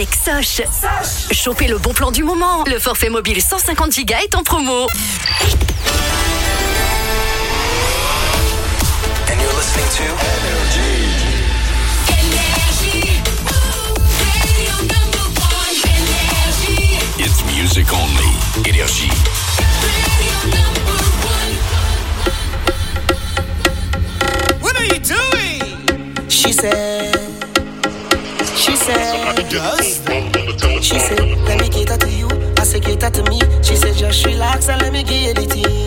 avec Soch. Chopez le bon plan du moment. Le forfait mobile 150 Go est en promo. And you're listening to Energy. It's music only. Energy. What are you doing? She said, let me cater to you. I say cater to me. She said, just relax and let me give it to you.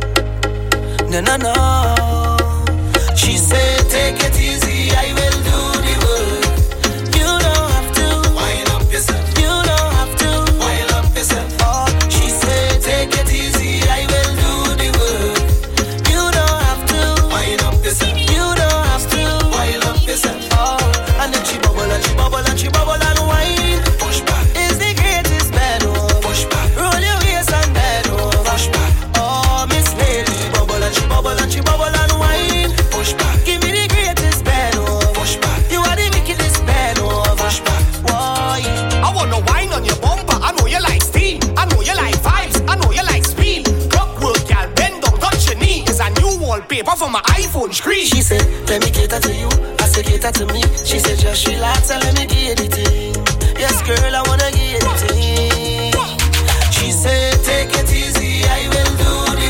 No. She said, take it easy, I will do the work. You don't have to wind up yourself. You don't have to wind up yourself. Oh, she said, take it easy, I will do the work. You don't have to wind up yourself. You don't have to wind up yourself. Oh, and then she bubble and she bubble and she bubble and wine. Push back is the greatest bed over. Push back, roll your waist and bend over. Push back, oh Miss Lady, bubble and she bubble and she bubble and wine. Push back, give me the greatest bed over. Push back, you are the wickedest bed over. Push back, why? I wanna wine on your bumper. I know you like steam. I know you like vibes. I know you like speed. Clockwork, gal, bend down, touch your knee. It's a new wallpaper for my iPhone screen. She said, let me cater to you. I said, cater to me. She said, just relax and let me give it to you. Yes, girl, I wanna give it to you. She said, take it easy, I will do the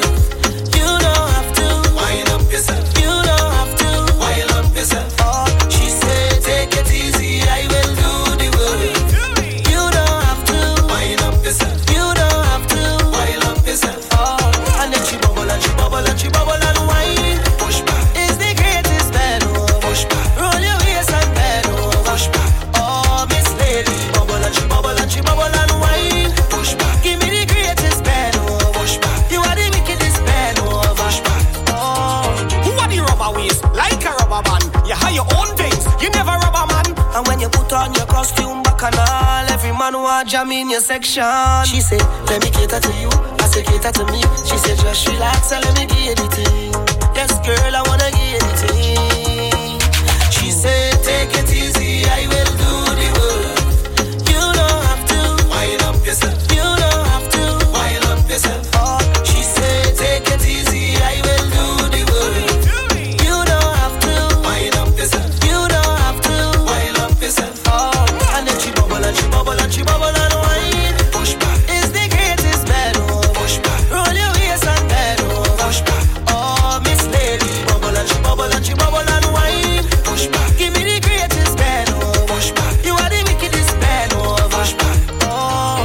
work. You don't have to wind up yourself. You don't have to wind up yourself. Oh, she said, take it easy, I will do the work. You don't have to wind up yourself. You don't have to wind up yourself. Oh, and then she bubble and she bubble and she bubble and wine. Push back is the greatest bed over. Push back, roll your waist and bend over. Push back, oh Miss Lady, bubble and she bubble and she bubble and wine. Push back, give me the greatest bed over. Push back, you are the wickedest bed over. Push back, oh. Who are the rubber waist? Like a rubber man. You have your own things. You never rubber man. And when you put on your costume back and all, every man want jam in your section. She said, let me cater to you. I said, cater to me. She said, just relax and let me give it to you. Yes, girl, I wanna give it to you. She said, take it easy, I will do the work. You don't have to wind up yourself. You don't have to wind up yourself. Oh, she said, take it easy, I will do the work. You don't have to wind up yourself. You don't have to wind up yourself. Oh, and then she bubble and she bubble and she bubble and wine. Push back is the greatest bed over. Push back, roll your waist and bend over. Push back, oh Miss Lady, bubble and she bubble and she bubble and wine. Push back, give me the greatest bed over. Push back, you are the wickedest bed over. Push back, oh.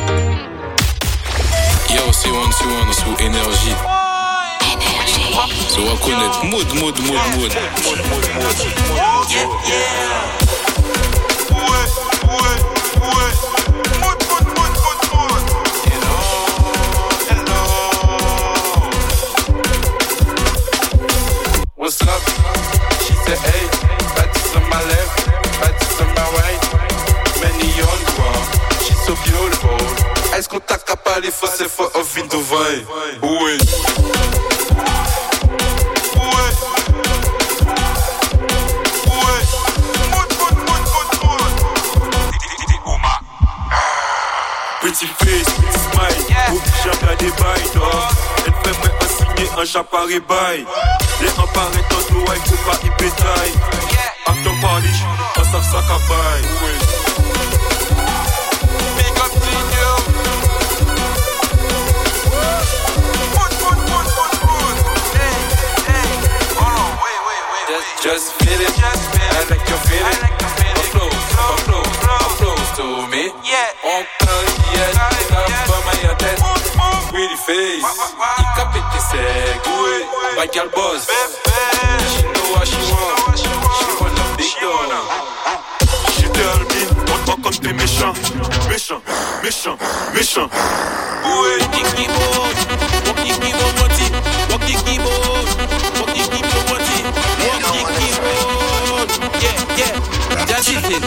Yo, c'est one sous énergie. So reconnaître mode. What's up? She said, hey, bâtisse on my left, bâtisse on my right. Many on one, she's so beautiful. Est-ce qu'on t'a capé les fausses fois au vin de vin? Oui. Pretty face, pretty smile, obligé à des bails, elle fait moi un signer un chaparé bail. Les emparés dans l'eau, il faut pas y pétaille. After party, on s'en sac à bail. Big up to you. Hey, hold on, wait. Just feel it, I like your feeling. Close to me. On carrière, c'est pas ma tête. Pretty face, il capite tes secs. By girl boss, she know what she want. She want a big dog. She tell me, on va compter méchant. Walking keyboard, walking keyboard, walking keyboard, walking keyboard, walking keyboard. Yeah, that is it.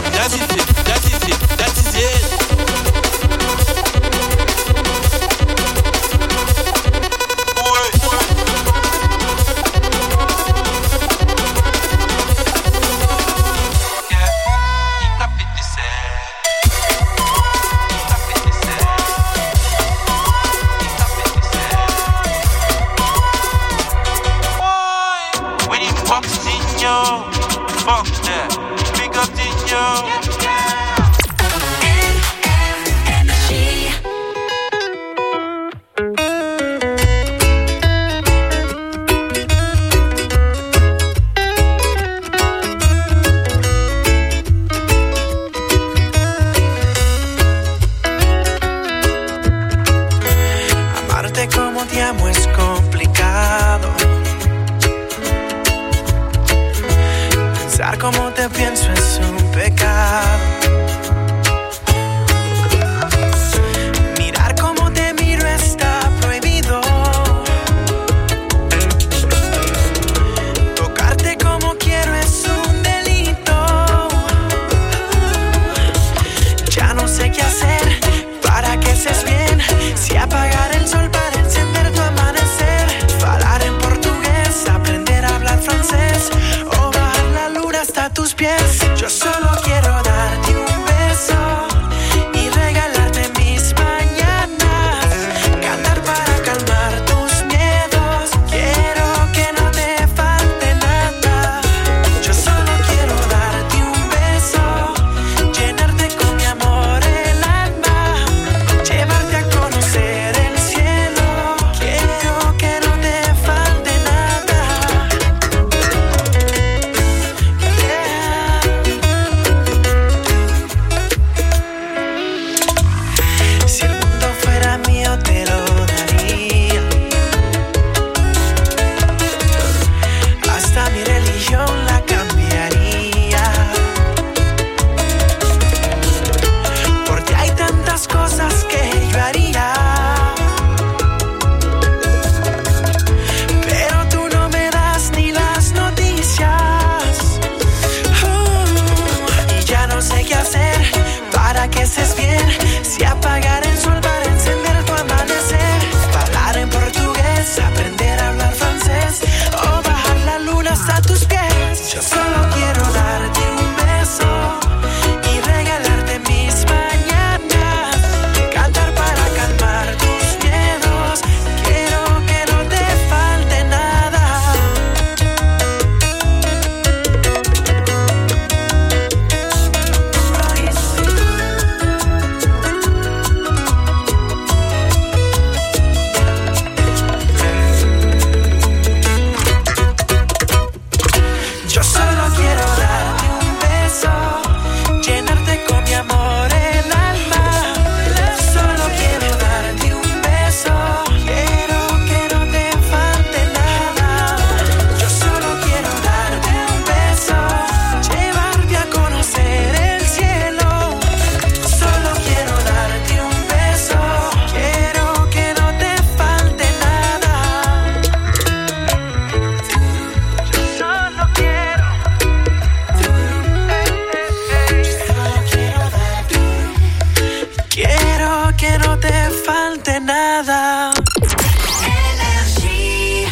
que no te falte nada. Énergie.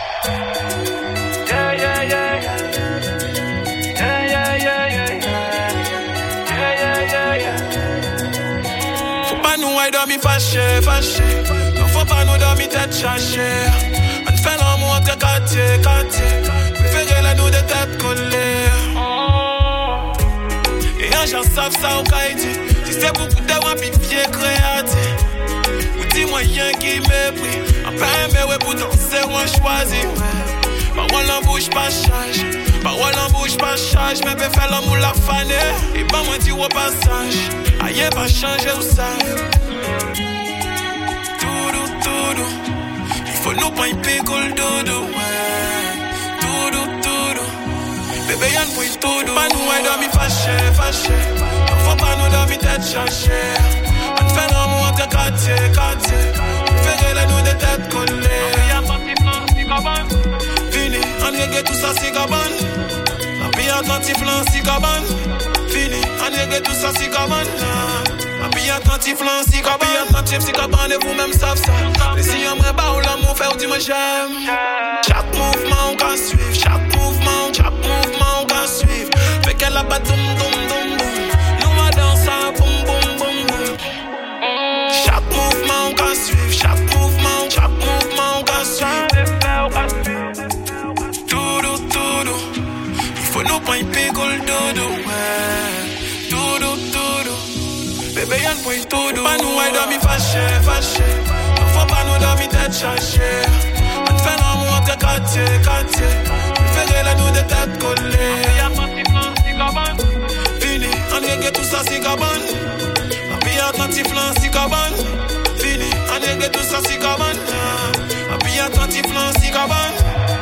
Yeah, yeah, yeah, yeah. Yeah, yeah, yeah, yeah, yeah. Yeah, yeah, yeah, yeah. Faut pas nous aider, mi fâché, fâché. Non, faut pas nous dormir tête chercher. On fait l'amour entre quartier, quartier. Préférez la nous de tête collée. Et un gens savent ça au Kaïti. Si c'est beaucoup de moi, puis vieux créatif. Ou dis moyen qui mépris. En pain, mais ouais, pourtant c'est moi choisi. Parole en bouche, pas charge. Parole en bouche, pas charge. Mais peut faire l'amour la faner. Et pas moi dire au passage. Aïe, pas changer ou ça. Doudou, doudou. Il faut nous pas y picoler doudou. Doudou, doudou. Bébé, y'en point doudou. Pas nous aider, mi fâché, fâché. Faut pas nous dormir tête chercher. On fait l'amour entre quartier, quartier. Faire la nous de tête collée. Fini, on règle tout ça, c'est cabane. La vie attentif, là, c'est cabane. Fini, on règle tout ça, c'est cabane. La vie attentif, là, c'est cabane. La vie attentif, c'est cabane, et vous-même savez ça. Et si on me bat ou l'amour fait, on dit moi j'aime. Chaque mouvement, on can suivre. Chaque mouvement, on can suivre. Fait qu'elle a pas doum, doum, doum, doum. Nous, on danse à boum, boum, boum, boum. Chaque mouvement, on can suivre. Chaque mouvement, on can suivre. Doudou, doudou. Il faut nous pas y picoler doudou. Doudou, doudou. Bébé, y'en point doudou. Pas nous aider, mi fâché, fâché. Faut pas nous dormir tête chercher. On fait l'amour entre quartier, quartier. Préférez la nous de tête collée. Fini, on règle tout ça, c'est cabane. La vie attentif, là, c'est cabane. Fini, on règle tout ça, c'est cabane. La vie attentif, là, c'est cabane.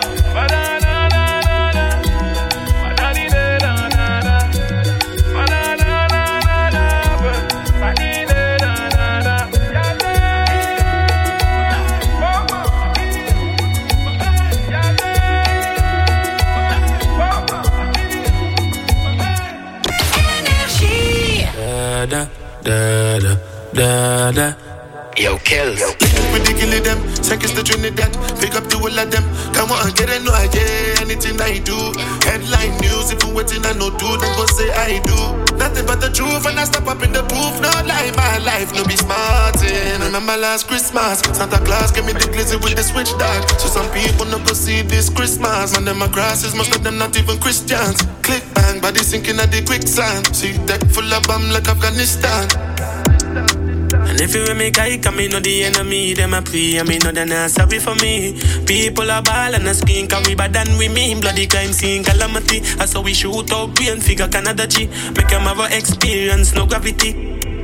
Da, da, da, da, da. Yo, kills. Ridiculous them, seconds to Trinidad. Pick up the whole of them. Come on, get a no idea. Anything I do. Headline news, if you waiting I no do, then go say I do. Nothing but the truth, and I step up in the booth. No lie, my life, no be smartin'. Remember last Christmas, Santa Claus gave me the glizzy with the switch dog. So some people no go see this Christmas. Man, them my grasses, most of them not even Christians. Click bang, body sinking at the quicksand. See deck full of bomb like Afghanistan. And if you make I come, me know the enemy, them a pray, and me know they're not sorry for me. People are ball and a screen, cause we bad than we mean. Bloody crime scene, calamity. That's how we shoot out brain, figure Canada G. Make them have a experience, no gravity.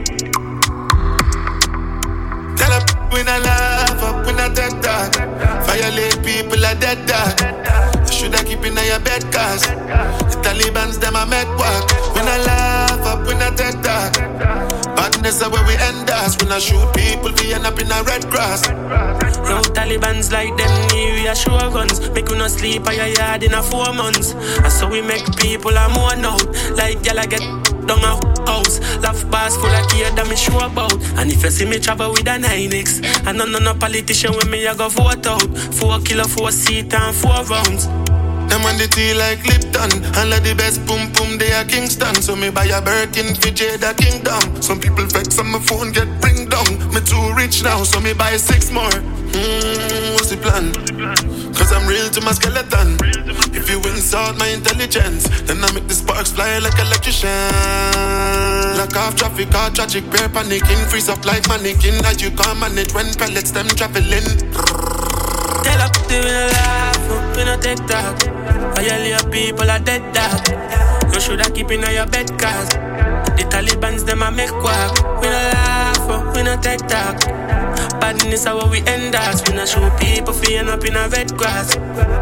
Tell up, we not laugh up, we not dead dog. Violate people are dead dog. You shoulda keep in your bed, cause the Taliban's them a make work. We not laugh up, we not dead dog. Badness are where we end us. We not shoot people, we end up in a red grass. Yo, Taliban's like them new sure guns. Make you not sleep at your yard in a 4 months. And so we make people a more out. Like y'all get down a house. Laugh bars full of care that me sure about. And if you see me travel with a 9X, and no politician with me I go vote out. 4 kilo, 4 seat and 4 rounds. Them on the tea like Lipton. And like the best boom boom they are Kingston. So me buy a Birkin for Jada Kingdom. Some people vex on my phone get bring down. Me too rich now so me buy 6 more. What's the plan? Cause I'm real to my skeleton. If you insult my intelligence, then I make the sparks fly like electrician. Lock off traffic, all tragic, bear panicking. Freeze up like mannequin. As you can't manage when pellets them traveling. Tell up to me laugh, we no take talk. All your people are dead dog. You shoulda keep in your bed cause the Taliban's them a make quack. We no laugh, we no take talk. Badness is how we end us. We no show people feeling up in a red grass.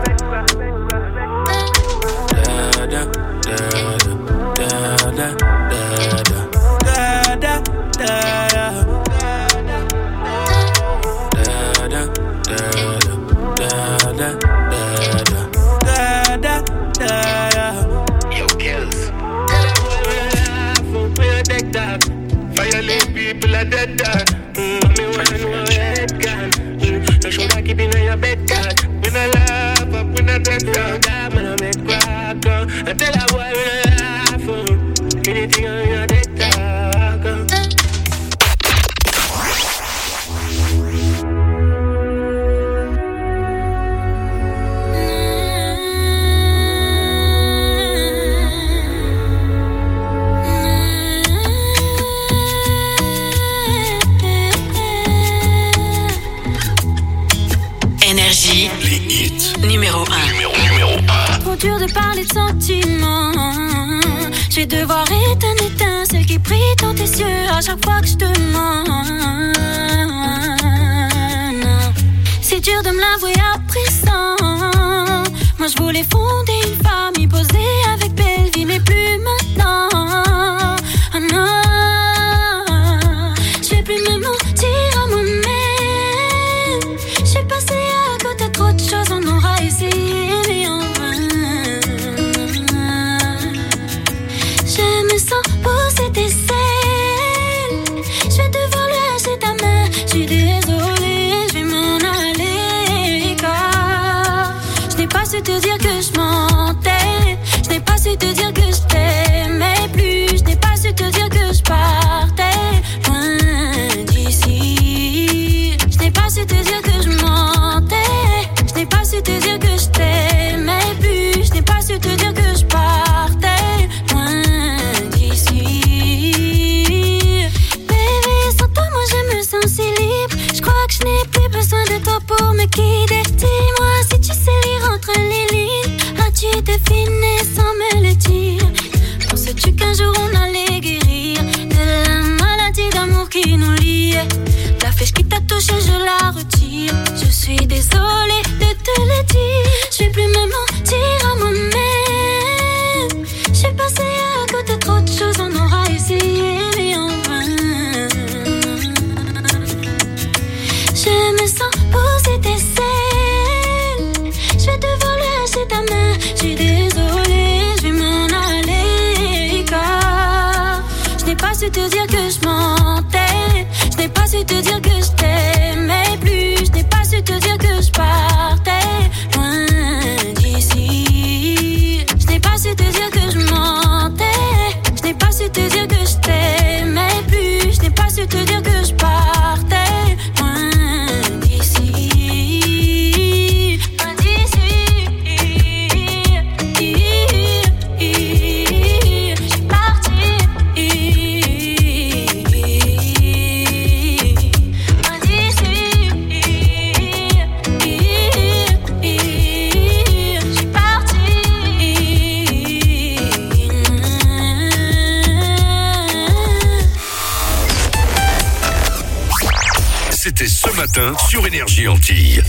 Da da da da da da da da da. Yo, kills. Violate people are dead dog. Mommy wanna know red gun. You should have keep in your bed, God. We not laugh up, we not dead, God. Man, I make crack, I tell a boy we not laugh up. Anything on your dead, God. Énergie. Les hits. Numéro 1. Trop dur de parler de sentiments. Je vais devoir éteindre l'étincelle qui brille dans tes yeux à chaque fois que je te demande. C'est dur de me l'avouer à présent. Moi je voulais fonder une famille posée avec belle vie, mais plus maintenant. Ah non, je vais plus me mentir à moi-même. J'ai passé à côté trop de choses, on aura essayé, mais en vain. Je me sens poser tes ailes. Je vais devoir lâcher ta main. Je suis désolée, je vais m'en aller, car je n'ai pas su te dire que je mentais. Je n'ai pas su te dire que je t'aimais plus. Je n'ai pas su te dire que je partais loin d'ici. Je n'ai pas su te dire que je mentais. Je n'ai pas su te dire que je t'aimais plus. Je n'ai pas su te dire que je partais loin d'ici. Bébé, sans toi, moi je me sens si libre. Je crois que je n'ai plus besoin de toi pour me guider. Dis-moi si tu sais lire entre les lignes. As-tu deviné sans me le dire? Penses-tu qu'un jour on allait guérir de la maladie d'amour qui nous liait? La flèche qui t'a touché, je la retire. Je suis désolée de te le dire. Je vais plus me mentir à moi-même. J'ai passé à côté trop de choses, on aura essayé, mais en vain. Je me sens poser tes ailes. Je vais devoir lâcher ta main. Je suis désolée, je vais m'en aller, car je n'ai pas su te dire que je mentais. Je n'ai pas su te dire que je t'aimais plus. Je n'ai pas su te dire que je partais loin d'ici. Je n'ai pas su te dire que je mentais. Je n'ai pas su te dire que je t'aimais plus. Je n'ai pas su te dire que je partais loin d'ici. Loin d'ici. Je suis partie. Loin d'ici. Je suis partie. C'était ce matin sur Énergie Antilles.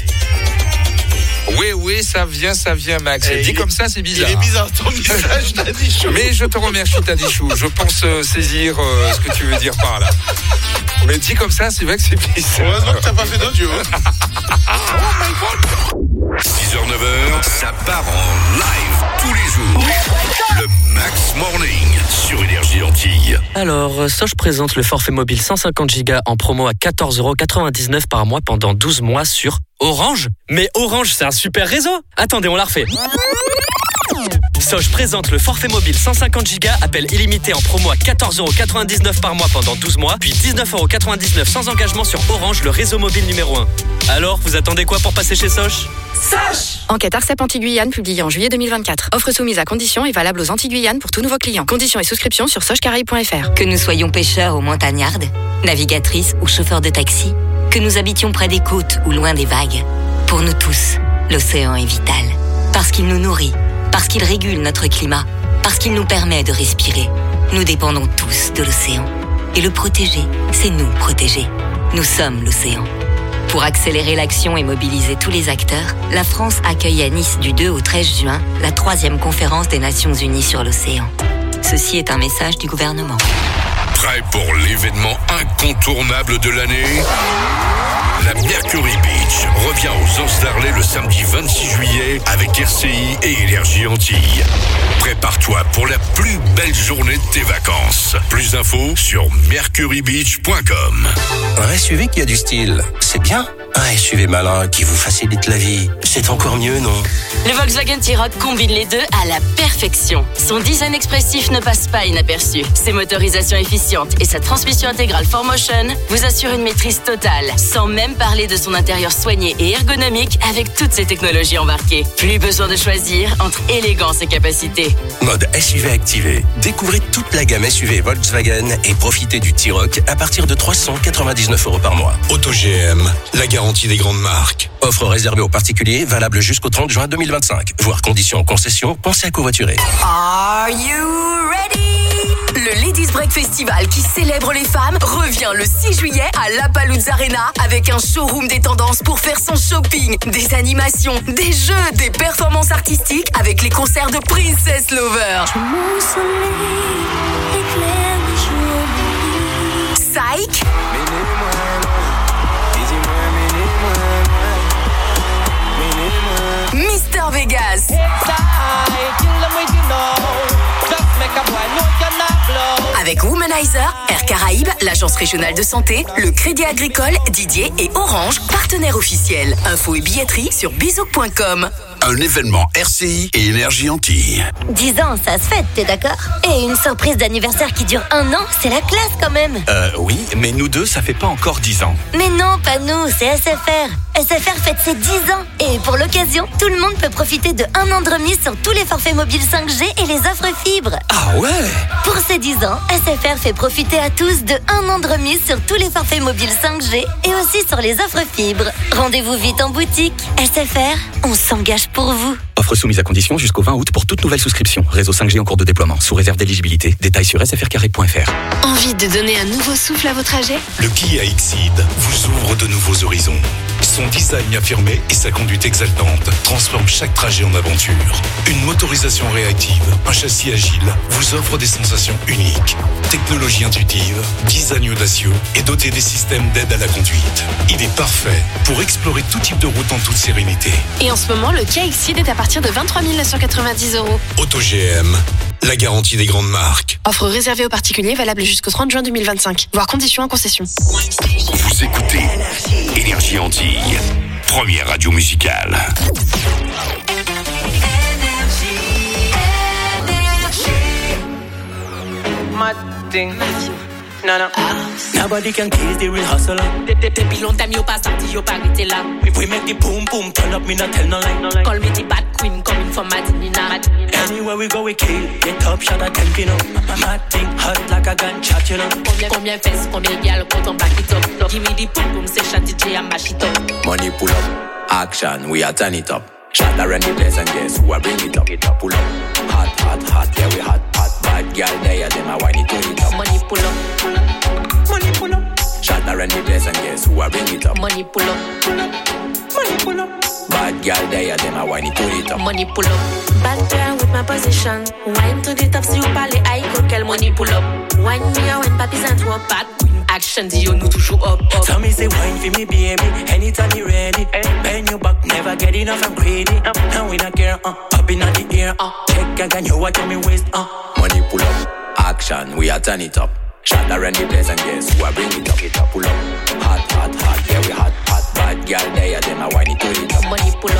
Oui, ça vient, Max. Dit comme ça, c'est bizarre. Il est bizarre ton message, Tadichou. Mais je te remercie, Tadichou. Je pense saisir ce que tu veux dire par là. Mais dit comme ça, c'est vrai que c'est bizarre. Heureusement que t'as pas fait d'audio. Oh my God. 6h-9h, ça part en live tous les jours. Le Max Morning sur Énergie Antilles. Alors, Soch présente le forfait mobile 150 Go en promo à 14,99€ par mois pendant 12 mois sur Orange. Mais Orange, c'est un super réseau. Attendez, on la refait. Soch présente le forfait mobile 150 Go, appel illimité en promo à 14,99€ par mois pendant 12 mois, puis 19,99€ sans engagement sur Orange, le réseau mobile numéro 1. Alors, vous attendez quoi pour passer chez Soch? Soch! Enquête Arcep Antilles-Guyane publiée en juillet 2024. Offre soumise à conditions et valable aux Antilles-Guyane pour tous nouveaux clients. Conditions et souscriptions sur sochcaraïbes.fr. Que nous soyons pêcheurs ou montagnardes, navigatrices ou chauffeurs de taxi, que nous habitions près des côtes ou loin des vagues, pour nous tous, l'océan est vital. Parce qu'il nous nourrit, parce qu'il régule notre climat, parce qu'il nous permet de respirer. Nous dépendons tous de l'océan. Et le protéger, c'est nous protéger. Nous sommes l'océan. Pour accélérer l'action et mobiliser tous les acteurs, la France accueille à Nice du 2 au 13 juin la 3e conférence des Nations Unies sur l'océan. Ceci est un message du gouvernement. Prêt pour l'événement incontournable de l'année ? La Mercury Beach revient aux Anses d'Arlay le samedi 26 juillet avec RCI et Énergie Antilles. Prépare-toi pour la plus belle journée de tes vacances. Plus d'infos sur mercurybeach.com. Un SUV qui a du style, c'est bien. Un SUV malin qui vous facilite la vie, c'est encore mieux, non? Le Volkswagen T-Roc combine les deux à la perfection. Son design expressif ne passe pas inaperçu. Ses motorisations efficientes et sa transmission intégrale 4Motion vous assurent une maîtrise totale, sans même parler de son intérieur soigné et ergonomique avec toutes ses technologies embarquées. Plus besoin de choisir entre élégance et capacité. Mode SUV activé. Découvrez toute la gamme SUV Volkswagen et profitez du T-Roc à partir de 399 € par mois. AutoGM, la garantie des grandes marques. Offre réservée aux particuliers, valable jusqu'au 30 juin 2025. Voir conditions en concession, pensez à covoiturer. Are you ready? Le Ladies Break Festival qui célèbre les femmes revient le 6 juillet à La Paluzza Arena avec un showroom des tendances pour faire son shopping, des animations, des jeux, des performances artistiques avec les concerts de Princess Lover. Psych, Mister Vegas, avec Womanizer, Air Caraïbes, l'agence régionale de santé, le Crédit Agricole, Didier et Orange, partenaires officiels. Infos et billetterie sur bizouk.com. Un événement RCI et Énergie Antilles. 10 ans, ça se fête, t'es d'accord? Et une surprise d'anniversaire qui dure 1 an, c'est la classe quand même. Oui, mais nous deux, ça fait pas encore 10 ans. Mais non, pas nous, c'est SFR. SFR fête ses 10 ans. Et pour l'occasion, tout le monde peut profiter de 1 an de remise sur tous les forfaits mobiles 5G et les offres fibres. Ah ouais? Pour ces 10 ans, SFR fait profiter à tous de 1 an de remise sur tous les forfaits mobiles 5G et aussi sur les offres fibres. Rendez-vous vite en boutique. SFR, on s'engage pour vous. Offre soumise à condition jusqu'au 20 août pour toute nouvelle souscription. Réseau 5G en cours de déploiement, sous réserve d'éligibilité. Détails sur sfrcarré.fr. Envie de donner un nouveau souffle à vos trajets? Le Kia Exceed vous ouvre de nouveaux horizons. Son design affirmé et sa conduite exaltante transforment chaque trajet en aventure. Une motorisation réactive, un châssis agile vous offre des sensations uniques. Technologie intuitive, design audacieux et doté des systèmes d'aide à la conduite. Il est parfait pour explorer tout type de route en toute sérénité. Et en ce moment, le Kia Exceed est à partir de 23 990 €. AutoGM, la garantie des grandes marques. Offre réservée aux particuliers, valable jusqu'au 30 juin 2025. Voir conditions en concession. Vous écoutez Énergie Antilles, première radio musicale. Nobody can kill the real hustler. Depuis longtemps you pas sorti, you pas arrêté là. We make the boom boom turn up, me not tell no lie. Call me the bad queen coming from Madinina. Anywhere we go we kill, get top shot at 10 pin up. Mad thing hot like a gunshot, you know. Combien fesses, combien gal quand on back it up. Give me the boom boom session DJ and mash it up. Money pull up, action we are turn it up. Shot around the place and guess who I bring it up. Pull up, hot hot hot, yeah we hot hot. Bad girl there, them a whine it to it up. Money pull up, money pull up. Shot around the place and guess who I bring it up. Money pull up, money pull up. Bad girl there, them a whine it to it up. Money pull up. Bad girl with my position. Wine to the top, si vous parlez high, coquel money pull up. Wine me a when papi's and throw bad queen. Action, do you know toujours up, up. Tell me say wine for me baby, anytime you ready. Bend your back, never get enough, I'm greedy. Now we not care, up in the ear, check again, you watch me waist, Money pull up, action, we are turn it up. Shot around the place and guess who I bring it up, pull up. Hot, hot, hot, yeah we hot, hot. Bad girl there, them a whine it to it up. Money pull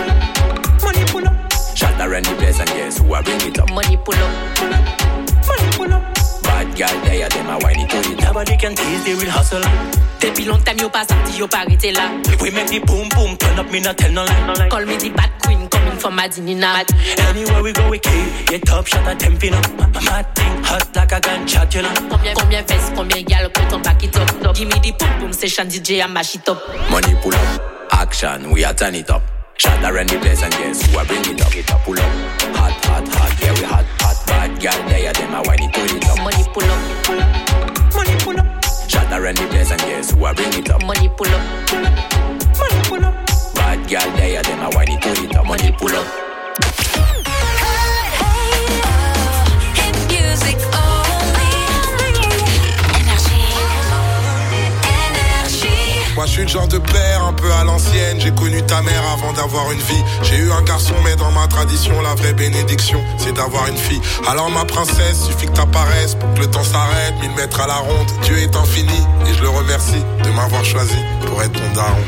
up, money pull up. Shot around the place and guess who I bring it up. Money pull up, money pull up. Bad girl there, them a whine it to it up. Nobody can tease the real hustle. Depuis longtemps you pas sorti, you pas arrêté là. We make the boom boom turn up, me not tell no lie. Call me the bad queen coming from Madinina. Anywhere we go we kill, get top shot at 10 pin up. Mad thing hot like a gunshot, you know. Combien fesses, combien gal quand on back it up. Give me the boom boom session DJ and mash it up. Money pull up, action we are turn it up. Shot around the place and guess who I bring it up, pull up. Hot hot hot, yeah we hot hot. Bad girl there, them a whine it to it up. Money pull up, money pull up. Shot around the place and guess who I bring it up. Money pull up, money pull up. Bad girl there, them a whine it to it up. Money pull up. Moi je suis le genre de père un peu à l'ancienne. J'ai connu ta mère avant d'avoir une vie. J'ai eu un garçon mais dans ma tradition la vraie bénédiction c'est d'avoir une fille. Alors ma princesse, suffit que t'apparaisses pour que le temps s'arrête. 1000 mètres à la ronde, Dieu est infini. Et je le remercie de m'avoir choisi pour être ton daron.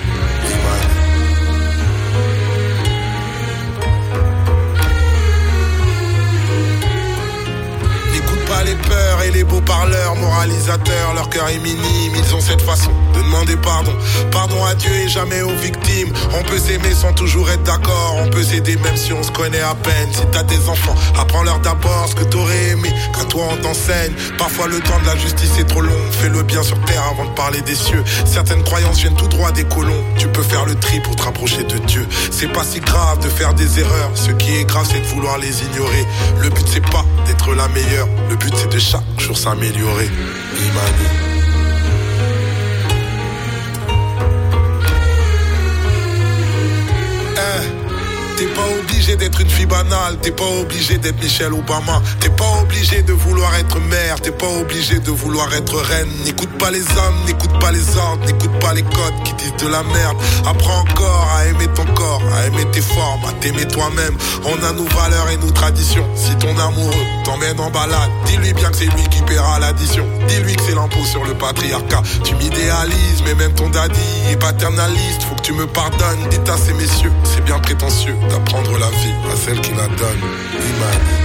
Pas les peurs et les beaux parleurs, moralisateurs, leur cœur est minime, ils ont cette façon de demander pardon. Pardon à Dieu et jamais aux victimes. On peut s'aimer sans toujours être d'accord, on peut s'aider même si on se connaît à peine. Si t'as des enfants, apprends-leur d'abord ce que t'aurais aimé, qu'à toi on t'enseigne. Parfois le temps de la justice est trop long, fais le bien sur terre avant de parler des cieux. Certaines croyances viennent tout droit des colons, tu peux faire le tri pour te rapprocher de Dieu. C'est pas si grave de faire des erreurs, ce qui est grave c'est de vouloir les ignorer. Le but c'est pas d'être la meilleure, le but c'est de chaque jour s'améliorer. Imani. T'es pas obligé d'être une fille banale, t'es pas obligé d'être Michelle Obama, t'es pas obligé de vouloir être mère, t'es pas obligé de vouloir être reine. N'écoute pas les hommes, n'écoute pas les ordres, n'écoute pas les codes qui disent de la merde. Apprends encore à aimer ton corps, à aimer tes formes, à t'aimer toi-même. On a nos valeurs et nos traditions. Si ton amoureux t'emmène en balade, dis-lui bien que c'est lui qui paiera l'addition. Dis-lui que c'est l'impôt sur le patriarcat. Tu m'idéalises, mais même ton daddy est paternaliste. Faut que tu me pardonnes, dites à ces messieurs, c'est bien prétentieux d'apprendre la vie à celle qui la donne. Imani.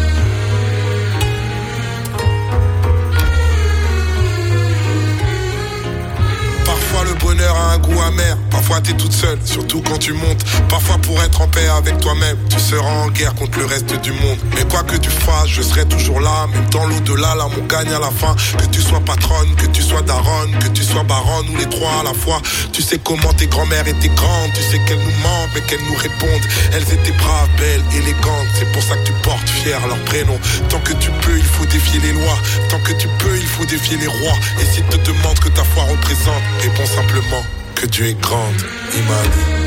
Parfois le bonheur a un goût amer, parfois t'es toute seule, surtout quand tu montes. Parfois pour être en paix avec toi-même, tu seras en guerre contre le reste du monde. Mais quoi que tu fasses, je serai toujours là, même dans l'au-delà, là mon gagne à la fin. Que tu sois patronne, que tu sois daronne, que tu sois baronne ou les trois à la fois. Tu sais comment tes grand-mères étaient grandes, tu sais qu'elles nous mentent mais qu'elles nous répondent. Elles étaient braves, belles, élégantes, c'est pour ça que tu portes fier leur prénom. Tant que tu peux, il faut défier les lois, tant que tu peux, il faut défier les rois. Et s'ils te demandent que ta foi représente, réponds simplement que Dieu est grande. Imani.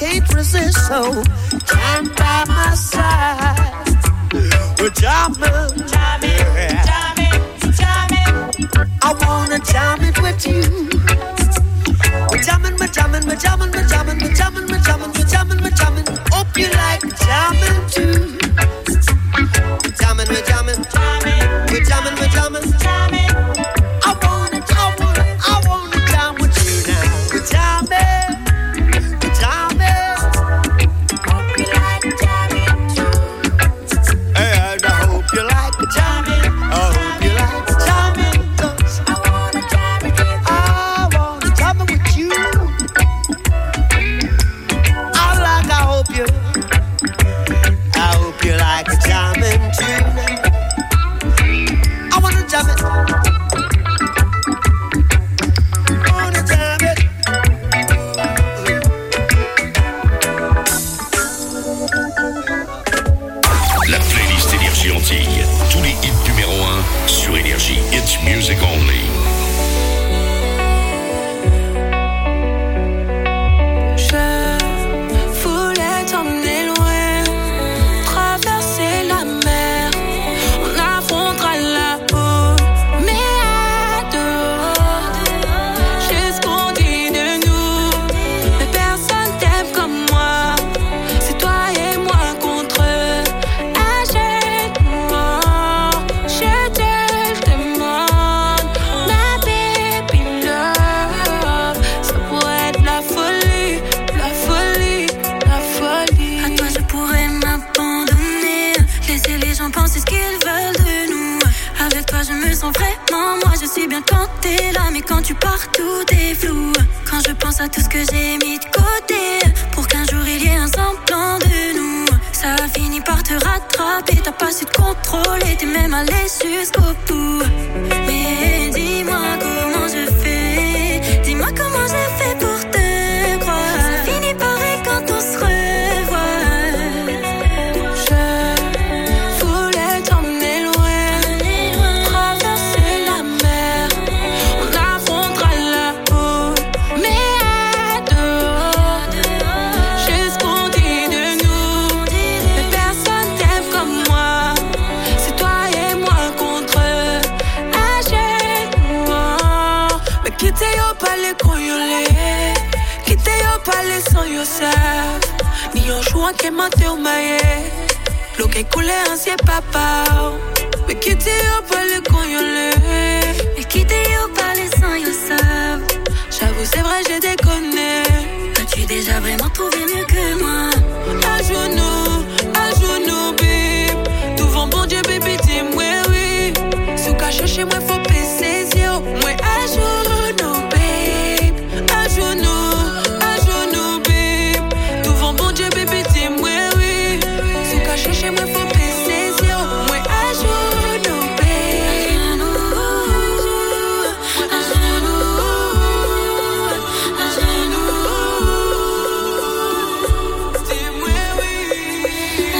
So stand by my side. With Jamming. I wanna jam it with you. We're jamming, we're jamming, we're jamming, we're jamming, we're jamming, we're jamming, we're jamming, we're jamming. Hope you like jamming too. We're jamming, we're jamming, we're jamming, we're jamming. I wanna jam with you now. We're jamming, we're jamming. Hope you like jamming too. And I hope you like jamming. I hope you like jamming. 'Cause I wanna jam with you. I wanna jam with you. I hope you like jamming too. I wanna jam it. La playlist Énergie Antilles. Tous les hits numéro 1 sur Énergie. It's music only. Vraiment, moi je suis bien quand t'es là, mais quand tu pars tout est flou. Quand je pense à tout ce que j'ai mis de côté pour qu'un jour il y ait un semblant de nous, ça a fini par te rattraper. T'as pas su te contrôler, t'es même allé jusqu'au bout. Mais dis-moi comment je fais, dis-moi comment j'ai fait pour te croire. Ça finit pareil quand on se revoit. Pale son yourself Ni yo chouan ke mante ou maye Lo ke koule ansye papa Me kite yo pale kon yo le Me kite yo pale sans yourself. J'avoue c'est vrai j'ai déconné. As-tu déjà vraiment trouvé mieux que moi? À genoux, bib. Devant bon Dieu baby dis-moi oui. Sous caché chez moi faut passer ses yeux. Moi à genoux babe. À genoux chez moi faut passer zéro. Moi à genoux, babe. À genoux. Dis-moi oui. À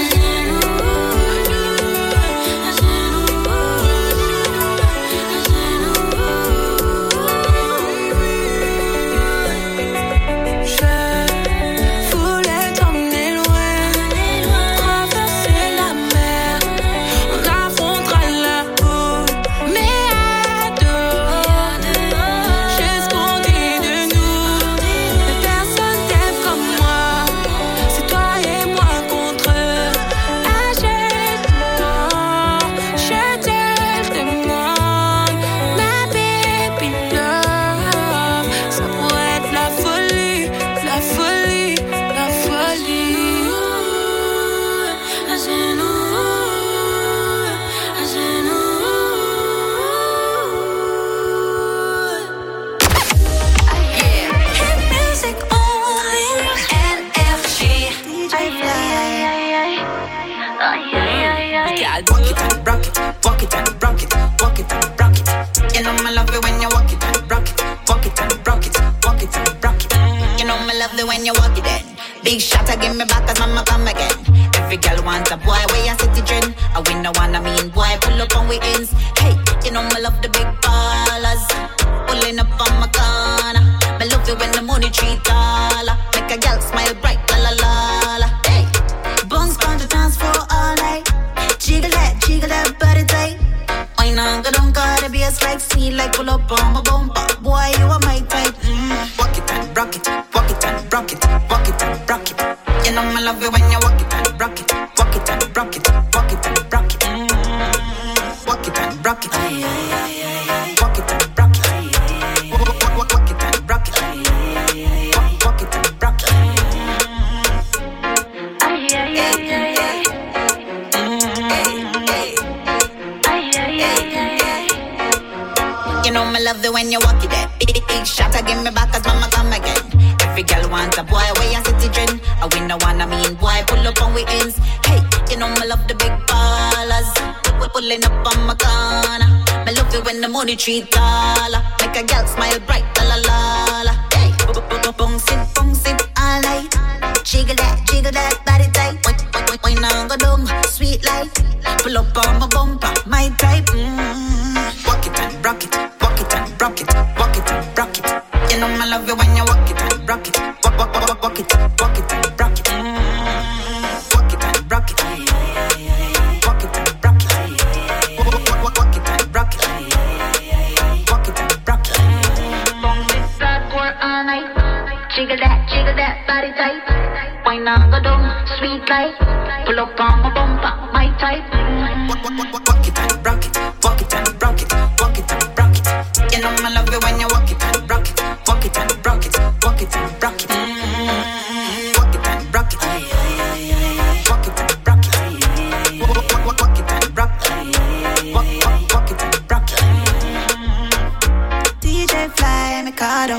when you walk it in. Big shot, I give me back as mama come again. Every girl wants a boy where you city trend. I win no one, I mean boy, pull up on we ends. Hey, you know me love the big ballers. Pulling up on my corner. Me love it when the money treat dollar. Make a girl smile bright, la la la la. Hey, bones on the dance floor all night. Jiggle that body tight. Why not go don't gotta be a fast like sweet, like pull up on my bumper. Boy, you are my type. Walk it and rock it, walk it and rock it, walk it and rock it. You know I love it when you walk it and rock it, walk it and rock it, walk it and rock it. Walk it and rock it, walk it and rock it, walk it and rock it, walk it and rock it. You know me love it when you walk it there. Big shot, I give me back as mama come again. Every girl wants a boy, where you city trend. I win the one, I mean boy, pull up on we ends. Hey, you know me love the big ballers. Pulling up on my corner. Me love it when the money treat taller. Make a girl smile bright, la la la la. Hey, bounce it all night. Jiggle that body tight. Why now go down, sweet light. Pull up on my bumper, my type. Walk it and rock it, walk it and rock it, walk it and rock it. You know I love it when you walk it and rock it, walk it, walk it and rock it. Walk it and rock it, walk it and rock it, walk it and rock it, walk it and rock it. Bounce it sad for all night. Jiggle that body tight. Why not go down, sweet light. Pull up on my bumper, my type. Walk it and rock it, walk it and rock it, walk it and rock it. You know I love it when you walk it and rock it, walk it and rock it, walk it and rock it. Walk it and rock it, walk it and rock it, walk it and rock it, walk it and rock it. DJ Fly Mikado.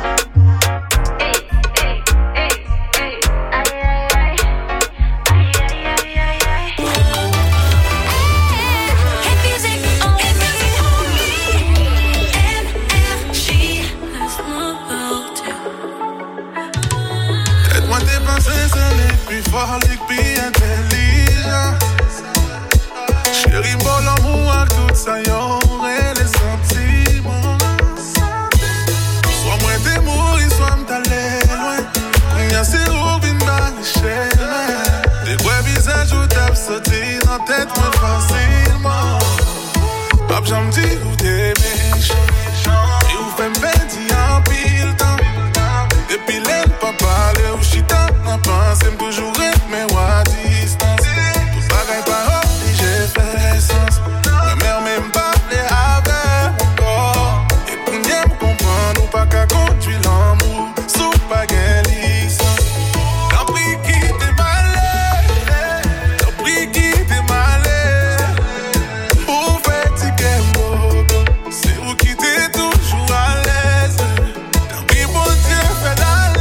Plus fort, puis intelligent. Chérie, bon l'amour, tout ça, y'aurait les sentiments. Soit moins t'es mourir, soit m't'aller loin. Y'a ces roues qui m'donnent l'échelle. Des vrais visages où t'as sauté dans tête moins facilement. Pape, j'en m'dis où t'es méchant. Et où fait m'bêti en pile temps. Depuis l'aime pas parler ou chita. Pensez toujours être mais ou à distance. Tout bagaille pas obligé fait sens. Ma mère même pas plaît avec mon corps. Et pour bien me comprendre ou pas qu'à conduire l'amour sous pas gain licence. T'as pris qui t'es malé. T'as pris qui t'es malé. Pour faire ticket moto. C'est où qui t'es toujours à l'aise. T'as pris bon Dieu fait d'aller.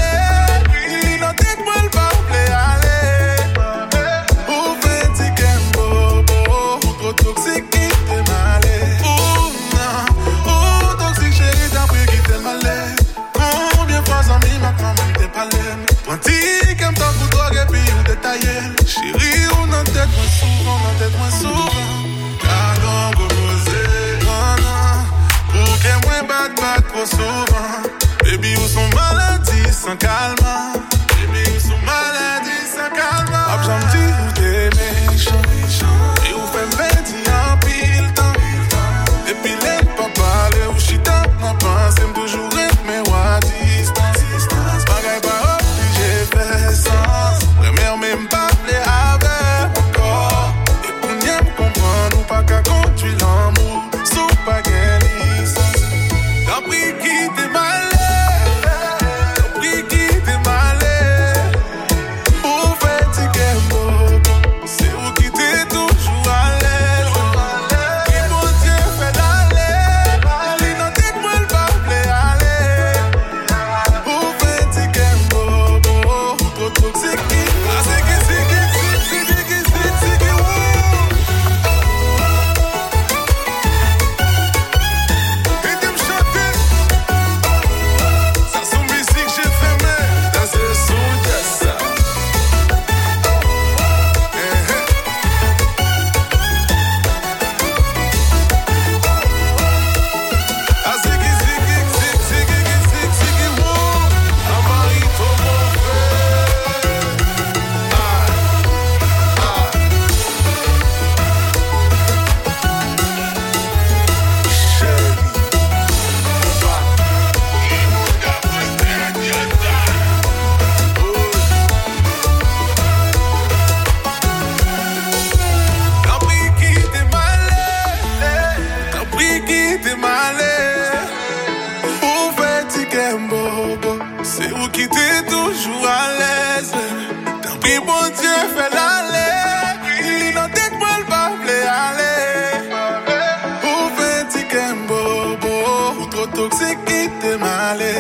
Toxique qui t'es malé. Oh non, oh toxique chérie, t'as pris qui t'es malé. Combien de fois en mis ma quand même t'es pas l'aime. Twenty comme t'as pour drogue et puis ou détaillé. Chérie, ou dans tête moins souvent. Pardon, reposer. Non, non, pour qu'elle moins batte trop souvent. Baby, où sont maladies sans calmant. Baby, où sont maladies sans calmant. Hop, j'en dis où t'es méchant. Et où fait m'bêti en pile temps. Depuis l'aime pas parler ou chita. N'en pensez toujours être mais ou à distance. Bagaille pas obligé fait sens. La mère même pas plaît avec mon corps. Et pour bien me comprendre ou pas qu'à conduire l'amour sous pas gain licence. T'as pris qui t'es malé. T'as pris qui t'es malé. toxique qui te malé.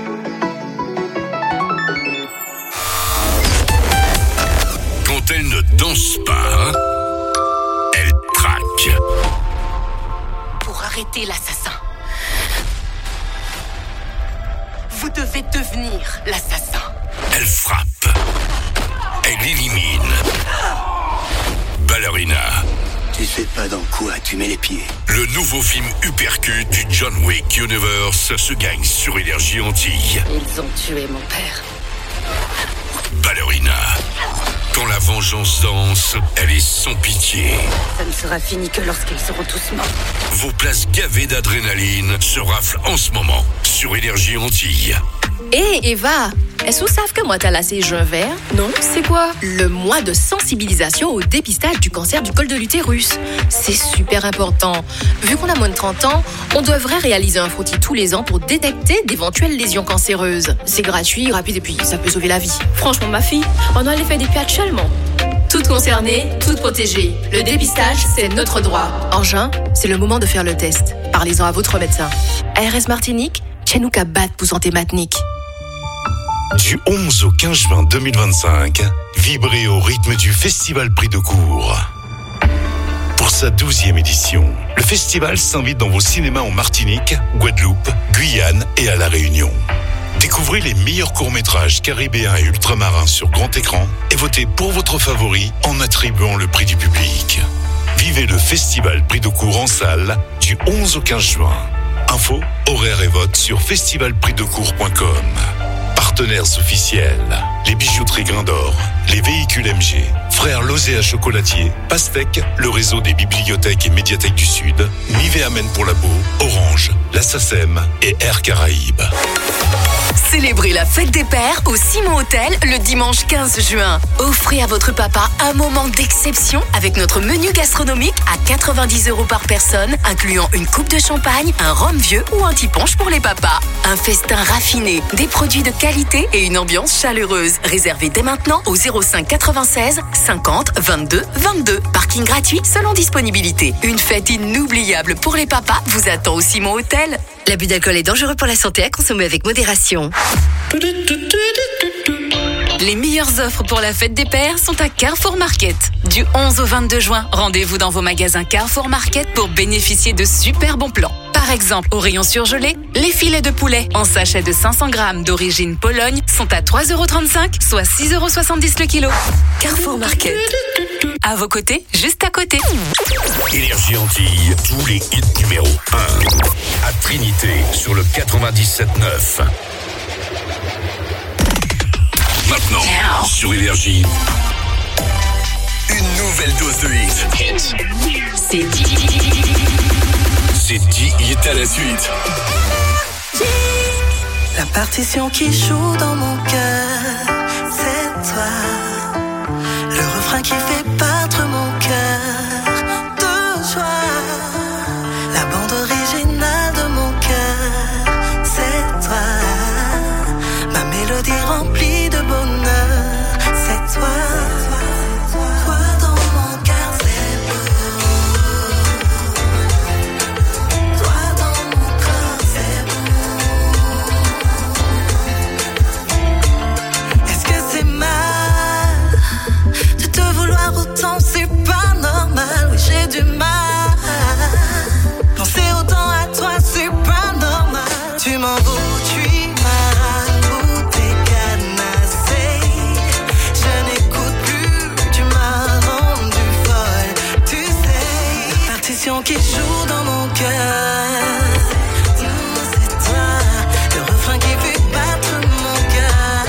Quand elle ne danse pas, elle traque. Pour arrêter l'assassin, vous devez devenir l'assassin. Elle frappe. Elle élimine. Ballerina. Tu sais pas dans quoi tu mets les pieds. Le nouveau film Uppercut du John Wick Universe se gagne sur Énergie Antilles. Ils ont tué mon père. Ballerina. Quand la vengeance danse, elle est sans pitié. Ça ne sera fini que lorsqu'ils seront tous morts. Vos places gavées d'adrénaline se raflent en ce moment sur Énergie Antilles. Hé Eva, est-ce que vous savez que moi t'as lassé juin vert? Non, c'est quoi? Le mois de sensibilisation au dépistage du cancer du col de l'utérus. C'est super important. Vu qu'on a moins de 30 ans, on devrait réaliser un frottis tous les ans pour détecter d'éventuelles lésions cancéreuses. C'est gratuit, rapide et puis ça peut sauver la vie. Franchement ma fille, on doit aller faire des patchs seulement. Toutes concernées, toutes protégées. Le dépistage, c'est notre droit. En juin, c'est le moment de faire le test. Parlez-en à votre médecin. ARS Martinique, Tchenouka Bat pour santé matinique. Du 11 au 15 juin 2025, vibrez au rythme du Festival Prix de Cour. Pour sa 12e édition, le festival s'invite dans vos cinémas en Martinique, Guadeloupe, Guyane et à La Réunion. Découvrez les meilleurs courts-métrages caribéens et ultramarins sur grand écran et votez pour votre favori en attribuant le prix du public. Vivez le Festival Prix de Cour en salle du 11 au 15 juin. Infos, horaires et votes sur festivalprixdecour.com. Partenaires officiels, les bijouteries Grain d'Or, les véhicules MG, Frères Lozé Chocolatier, Pastèque, le réseau des bibliothèques et médiathèques du Sud, Nivea Men pour la peau, Orange, la SACEM et Air Caraïbes. Célébrez la fête des pères au Simon Hôtel le dimanche 15 juin. Offrez à votre papa un moment d'exception avec notre menu gastronomique à 90 € par personne, incluant une coupe de champagne, un rhum vieux ou un tiponche pour les papas. Un festin raffiné, des produits de qualité et une ambiance chaleureuse. Réservez dès maintenant au 05 96 50 22 22. Parking gratuit selon disponibilité. Une fête inoubliable pour les papas vous attend au Simon Hôtel. L'abus d'alcool est dangereux pour la santé, à consommer avec modération. Les meilleures offres pour la fête des pères sont à Carrefour Market. Du 11 au 22 juin, rendez-vous dans vos magasins Carrefour Market pour bénéficier de super bons plans. Par exemple, au rayon surgelé, les filets de poulet en sachet de 500 grammes d'origine Pologne sont à 3,35 €, soit 6,70 € le kilo. Carrefour Market. À vos côtés, juste à côté. Énergie Antilles, tous les hits numéro 1. À Trinité, sur le 97.9. Maintenant, sur Énergie, une nouvelle dose de hits. C'est 10 hits à la suite. La partition qui joue dans mon cœur, c'est toi. Le refrain qui fait battre mon cœur de joie. La bande originale de mon cœur, c'est toi. Ma mélodie remplie de bonheur, c'est toi. Toi dans mon cœur, c'est beau. Toi dans mon corps, c'est beau. Est-ce que c'est mal de te vouloir autant? C'est pas normal, oui j'ai du mal. Penser autant à toi, c'est pas normal. Tu m'en veux, tu m'as bouté canassé. Je n'écoute plus, tu m'as rendu folle. Tu sais, la partition qui joue dans mon cœur, c'est toi. Le refrain qui fait battre mon cœur.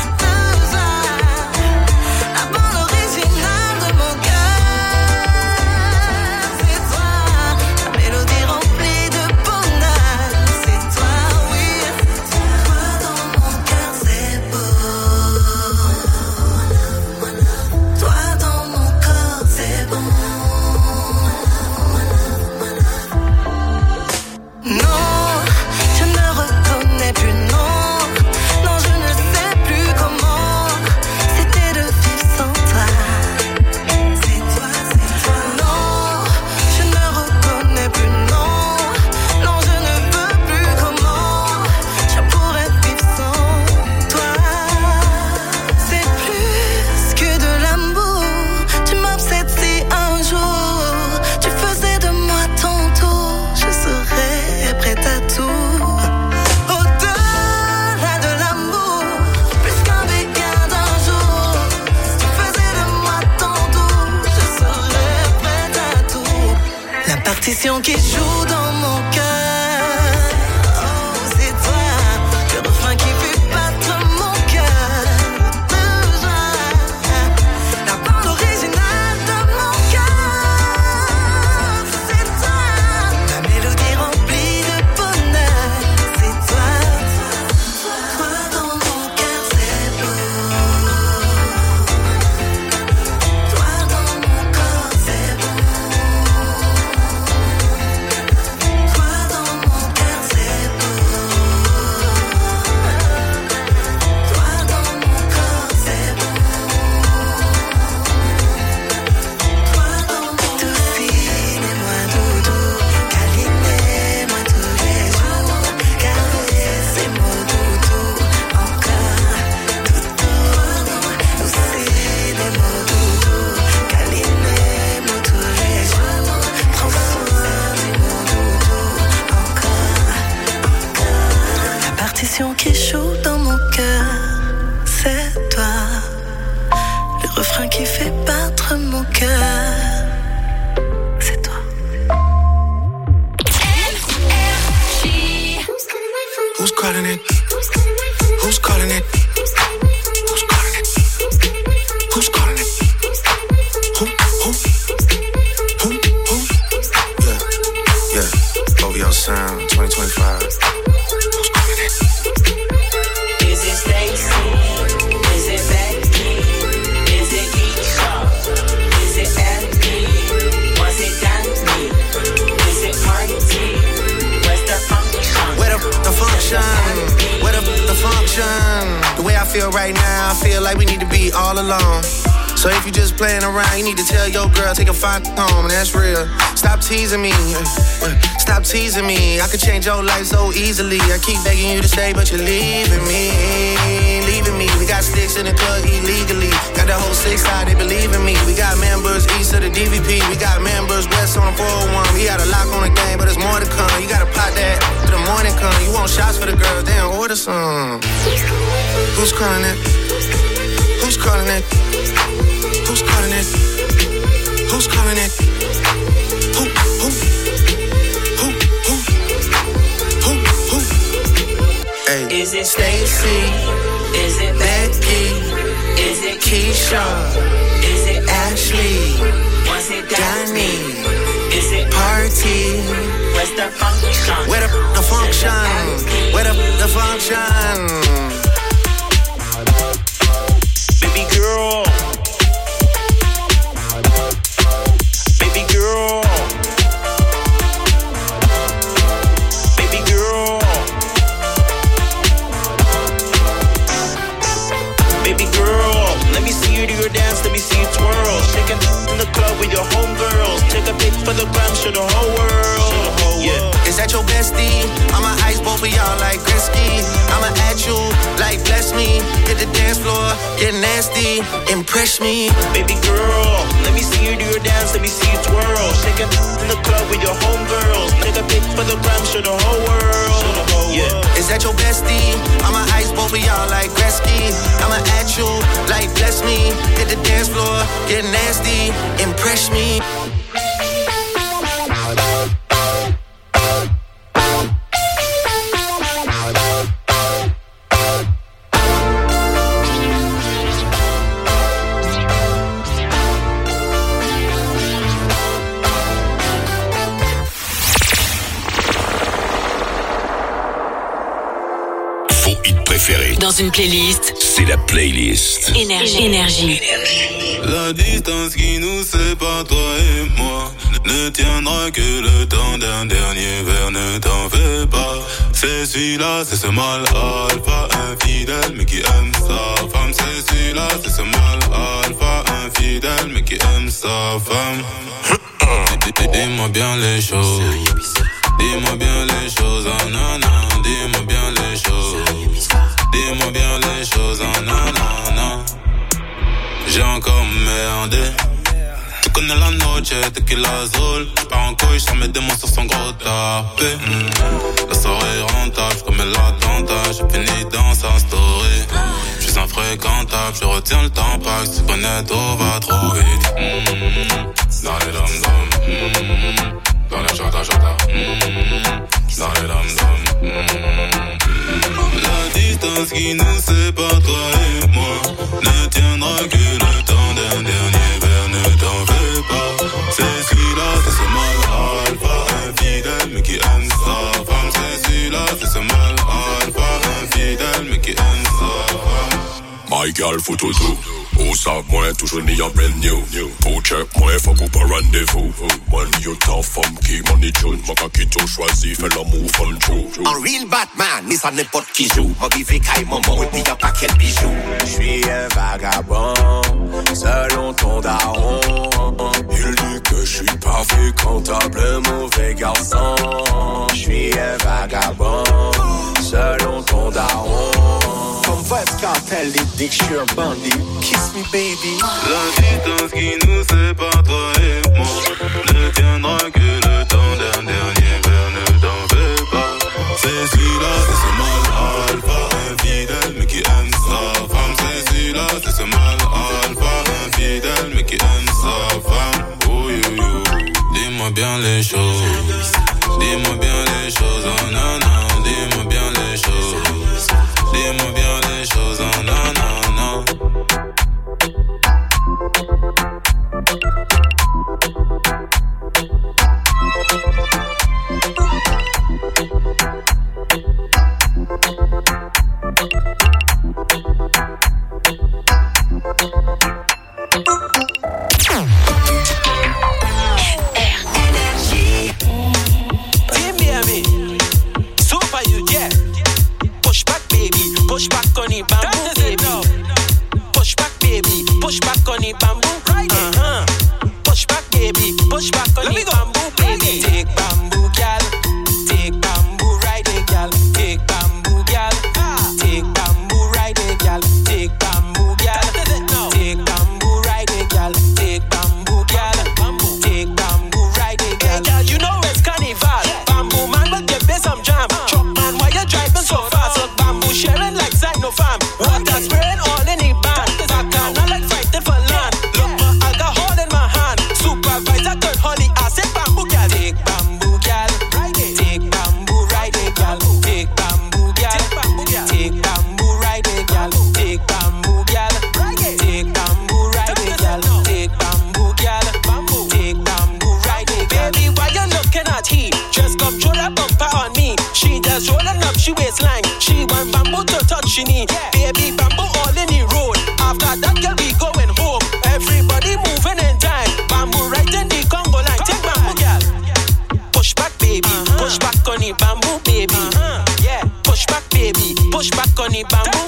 La bande originale de mon cœur, c'est toi. La mélodie remplie de bonheur, c'est toi, oui. Toi dans mon cœur, c'est beau. Toi dans mon corps, c'est bon. partition qui joue dans mon cœur. Oh, c'est toi, le refrain qui fait battre mon cœur. La bande originale de mon cœur. C'est toi, ma mélodie remplie de bonheur. C'est toi, toi dans mon cœur, c'est beau. Toi dans mon corps, c'est beau. Toi dans mon cœur, c'est beau. Toi dans mon corps, c'est beau. Toi dans mon doucinez-moi doudou, câlinez-moi tous les jours, caressez-moi doudou, encore doudou, doucinez-moi doudou, câlinez-moi tous les jours, prends soin de mon doudou, encore. La partition qui joue dans mon cœur, c'est toi. Le refrain qui fait battre mon cœur, c'est toi. Who's calling it? Who's calling it? Who's calling it? Who's calling it? Who? Yeah. OVO Sound 2025. Who's calling it? Is it Stacy? Is it Becky? Is it Keisha? Is it Andy? Was it Danny? Is it Marty? Where's the function? Where the function? Where the function? The way I feel right now, I feel like we need to be all alone. So if you just playing around, you need to tell your girl, take a fine home, and that's real. Stop teasing me, stop teasing me. I could change your life so easily. I keep begging you to stay, but you're leaving me, leaving me. We got sticks in the club illegally. Got the whole 6 side, they believe in me. We got members east of the DVP. We got members west on the 401. We got a lock on the game, but there's more to come. You gotta pot that till the morning come. You want shots for the girls, damn, order some. Who's calling it? Who's calling it? Who's calling it? Who's calling it? Who? Hey. Is it Stacy? Is it Becky? Is it Keisha? Is it Ashley? Was it Danny? Is it Party? Where's the function? Where the function? Where the function? Baby girl. Baby girl. Baby girl. Baby girl, let me see you do your dance, let me see you twirl. Shaking in the club with your homegirls. Take a pic for the gram, show the whole world. Yeah. Is that your bestie? I'ma ice both of y'all like Gretzky. I'ma at you like bless me. Hit the dance floor, get nasty, impress me. Baby girl, let me see you do your dance, let me see you twirl. Shaking in the club with your homegirls. Take a pic for the gram, show the whole world. Yeah. Is that your bestie? I'ma ice both of y'all like Gretzky. I'ma at you like bless me. Hit the dance floor, get nasty, impress me. Dans une playlist, c'est la playlist Énergie. La distance qui nous sépare, toi et moi, ne tiendra que le temps d'un dernier verre, ne t'en fais pas. C'est celui-là, c'est ce mal alpha, infidèle, mais qui aime sa femme. C'est celui-là, c'est ce mal alpha, infidèle, mais qui aime sa femme. Dis-moi bien les choses, dis-moi bien les choses, oh non, non, dis-moi bien les choses. Dis-moi bien les choses, oh non, non, non. J'ai encore merdé. Tu connais la noche, tequila azul. J'pars en couille, j'en mets des mots sur son gros tapé. La soirée est rentable, j'commets l'attentat. J'ai fini dans sa story. J'suis infréquentable, je retiens le temps pas que tu connais, tout va trop vite. Dans les dom-dom, dans qui nous sépare, toi et moi, ne tiendra que le temps d'un dernier verre, ne t'en fais pas. C'est celui-là, c'est ce mal alpha, infidèle mais qui aime sa femme. C'est celui-là, c'est ce mal alpha, infidèle mais qui aime sa femme. My girl, faut tout. Au sac, moi, toujours ni en brand new. Pour check, moi, faut qu'on pas rendez-vous. Man, you tough, femme qui money tune. Ma kaki tout choisi, fait l'amour, fun true. Un real Batman, mais ça n'importe qui joue. Ma vie fait caille, maman, et puis y'a pas quel bijou. J'suis un vagabond, selon ton daron. Il dit que j'suis pas fréquentable, mauvais garçon. J'suis un vagabond, selon ton daron. Comme Vybz Kartel, il dit que j'suis un bandit. Kiss me baby. La distance qui nous sépare, toi et moi, ne tiendra que le temps d'un dernier verre, ne t'en fais pas. C'est celui-là, c'est ce mal alpha, infidèle mais qui aime sa femme. C'est celui-là, c'est ce mal alpha, infidèle mais qui aime sa femme. Oh yo yo, dis-moi bien les choses, dis-moi bien les choses, oh non non, dis-moi bien les choses, dis-moi bien les choses, oh non non non. Push back on the bamboo, baby. Push back, baby. Push back on the bamboo. Right. Push back, baby. Push back on the bamboo, baby. Take bamboo, gal. Take bamboo, ride it, gal. Take bamboo, gal. Take bamboo, ride it, gal. Take bamboo, gal. Take bamboo, ride it, gal. Take bamboo, gal. Take bamboo, ride it, gal. Hey, gal, you know it's carnival. Bamboo man, but give me some jam. Truck man, why you driving so fast? Bamboo sharing like no fam. Water spraying all in the band. Back not like fighting for land. Look, my alcohol in my hand. Supervisor turn holly. I said bamboo gal. Take bamboo gal. Take bamboo ride it gal. Take bamboo gal. Take bamboo ride it gal. Take bamboo gal. Take bamboo ride it gal. Take bamboo gal. Take bamboo ride it gal. Baby, why you looking at he? Just come throw that bumper on me. She just rolling up she waistline. She want bamboo to touch she need. Baby bamboo all in the road. After that girl we going home. Everybody moving in time. Bamboo right in the Congo line. Take bamboo girl. Push back baby. Push back on the bamboo baby. Yeah. Push back baby. Push back on the bamboo.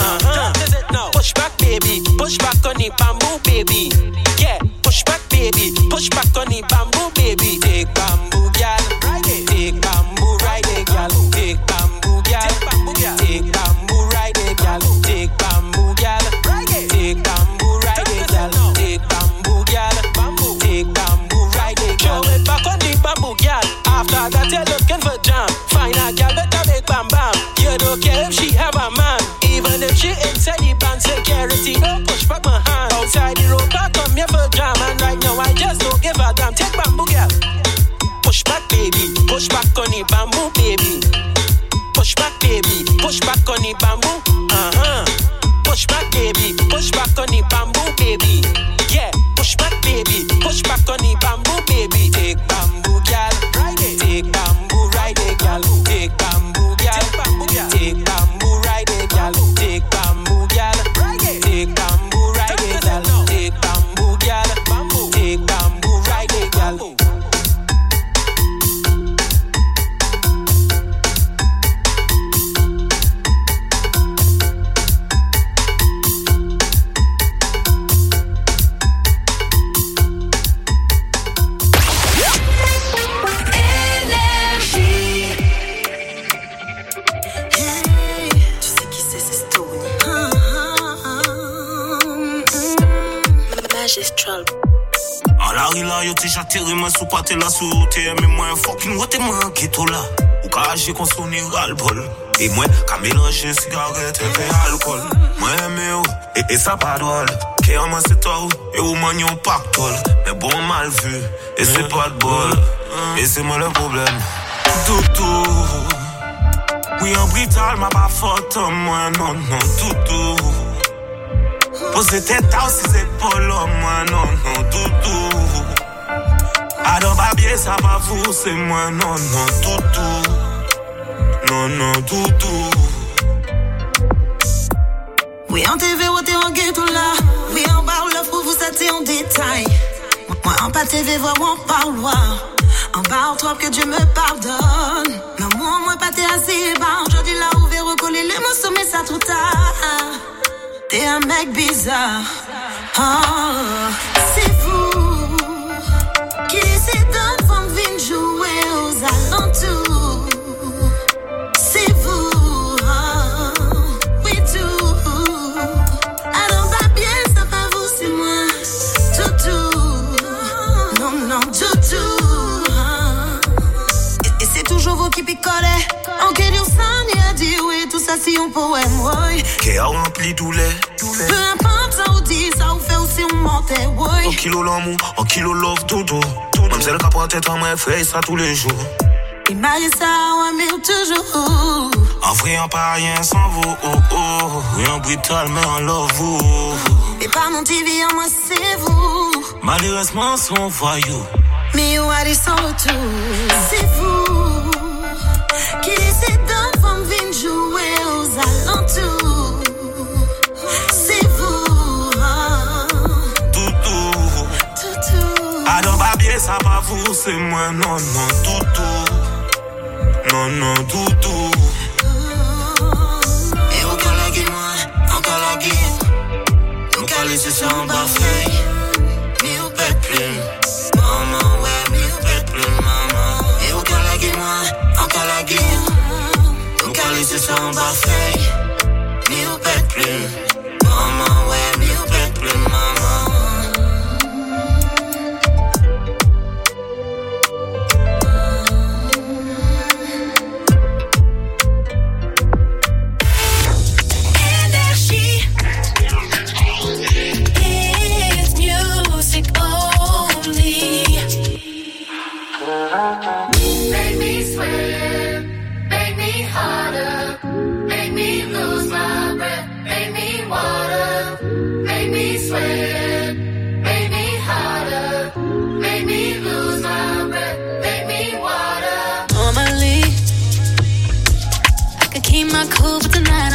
Push back baby. Push back on the bamboo baby. Yeah. Push back baby. Push back on the bamboo baby. Take bamboo girl. Take bamboo ride it girl. Take bamboo girl. Take bamboo ride it girl. Take bamboo girl. Take bamboo ride it girl. Take bamboo girl. Take bamboo ride it girl. Throw it back on the bamboo girl. After that you're looking for jam. Find a girl with a big bam bam. You don't care if she have a man. Even if she inside the band security, don't push back my hand. Outside the road, I come here for jam. And right now I just don't give a damn. Take bamboo girl. Push back baby. Push back on the bamboo baby. Push back baby. Push back on the bamboo. Push back baby. Push back on the bamboo baby. Yeah. Push back baby. Push back on the bamboo baby. Take bamboo gal. Take bamboo ride it gal. Take bamboo gal. Take bamboo ride it gal. Take bamboo gal. Take bamboo ride it gal. Take bamboo gal. Take bamboo ride it gal. En la rila yo te j'atterri moi sous pas te la sous mais moi fucking what te manqué tout là ou ka agir qu'on sonne ras-le-bol et moi ka mélanger cigarette et alcool moi mais et ça pas drôle Kéama c'est toi et ou manion pactole mais bon mal vu et c'est pas de bol et c'est moi le problème tout Oui, en brutal, ma pas faute, moi, non, non, toutou. Posez tête à ses épaules, moi, non, non, toutou. Alors, babier, ça va vous, c'est moi, non, non, toutou. Non, non, toutou. Oui, en TV, ou t'es en ghetto là. Oui, en bas, l'offre pour vous, ça t'est en détail. Moi, en pas TV, vois, en parloir. En bas, trop que Dieu me pardonne. Mais moi, pas t'es assez bas. Aujourd'hui, là, où vais recoller les mots, sommet ça tout tard. T'es un mec bizarre. Oh, c'est vous qui laissez d'enfants venir jouer aux alentours. C'est vous, oh, oui tout. Alors va bien, ça va vous, c'est moi. Toutou, non, non, toutou. Et c'est toujours vous qui picolez. En quel jour ça n'y a dit oui, tout ça si on poème, oui. Qui a rempli doulet. Peu importe ça ou dit, ça ou fait aussi on montait, oui. En kilo l'amour, en kilo love, dodo. Même celle qui prend tête en main, fait ça tous les jours. Il m'a dit ça, ouais, mais toujours. En vrai, en pas rien sans vous, oh, oh. Oui, en brutal, mais en love, vous. Et pas mon TV, en moi, c'est vous. Malheureusement, son voyou. Mais you are son retour. C'est vous qui laissez d'enfants venir jouer aux alentours. C'est vous, oh. Toutou. Toutou. Alors, babier, ça va vous, c'est moi, non, non, toutou. Non, non, toutou. Et encore la gueule, moi, encore la gueule. Donc, allez, c'est ça en bas, feuille. Mais on pète plus. Maman, ouais, mais on pète plus, maman. Et encore la gueule, moi, encore la gueule. Donc, allez, c'est ça en bas, feuille. Mais on pète plus. Maman, ouais, mais on pète plus, maman. Make me sweat, make me harder, make me lose my breath, make me water, make me sweat, make me harder, make me lose my breath, make me water. Normally, I could keep my cool, but tonight